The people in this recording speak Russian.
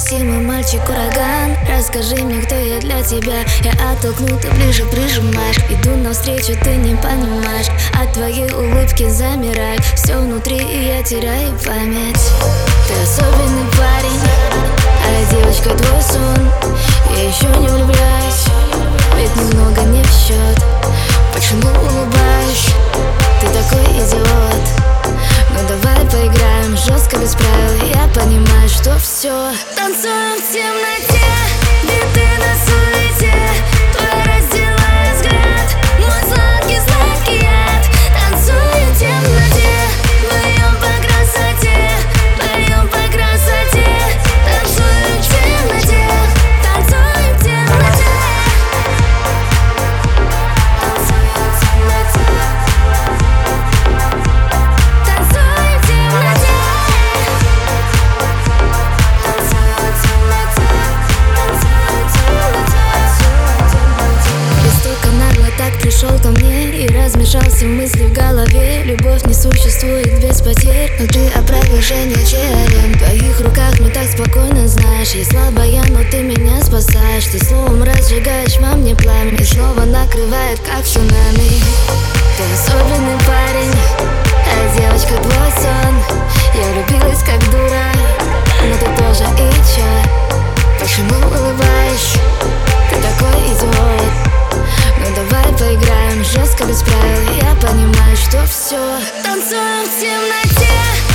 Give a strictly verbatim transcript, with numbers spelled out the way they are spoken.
невыносимый мальчик-ураган. Расскажи мне, кто я для тебя. Я оттолкну, ты ближе прижимаешь. Иду навстречу, ты не понимаешь. От твоей улыбки замирает все внутри, и я теряю память. Ты особенный парень, а девочка твой сон. Я еще не влюбляюсь, ведь немного не в счет. Почему улыбаешь? Ты такой идиот. Ну давай поиграем жестко без правил. Я понимаю, что все. Танцуем в темноте, биты на суете. Твой раздевает взгляд, мой сладкий-сладкий яд. Танцуем в темноте, вдвоем по красоте, вдвоем по красоте. Танцуем в темноте, танцуем в темноте. Танцуем в темноте. Танцуем в темноте. Танцуем в темноте. Танцуем в темноте. Без стука нагло так пришел ко мне и размешался мысли в голове. Любовь не существует без потерь, но ты опровержение теорем. В твоих руках мне так спокойно, знаешь. Я слабая, но ты меня спасаешь. Ты словом разжигаешь во мне пламя, и снова накрывает, как цунами. Ты особенный парень, а девочка твой сон. Я влюбилась как дура, но ты тоже, и чё? Почему улыбаешь? Ты такой идиот. Ну давай поиграем жестко без правил. Я понимаю, что все. Танцуем в темноте.